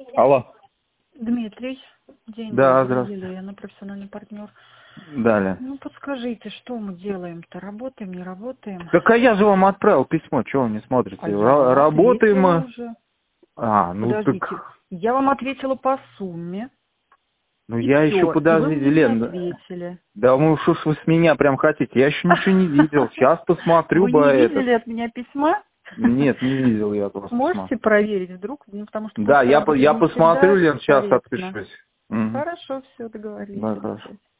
Алло. Дмитрий, день Да, добрый, здравствуйте. Елена, профессиональный партнер. Далее. Ну, подскажите, что мы делаем-то? Работаем, не работаем? Так а я же вам отправил письмо, чего вы не смотрите? А я вам Работаем ответила мы. уже. Ну Подождите, так... я вам ответила по сумме, Ну и я еще, все. И вы подождите, мне не Лен. ответили. Да ну что ж вы с меня прям хотите? Я еще ничего не видел. Сейчас посмотрю Вы не бы видели этот. от меня письма? Нет, не видел я просто. Можете проверить вдруг? Ну, потому что Да, почта я работает не посмотрю, всегда Лен, сейчас корректно. отпишусь. Угу. Хорошо, все, договорились. Да, До хорошо. связи.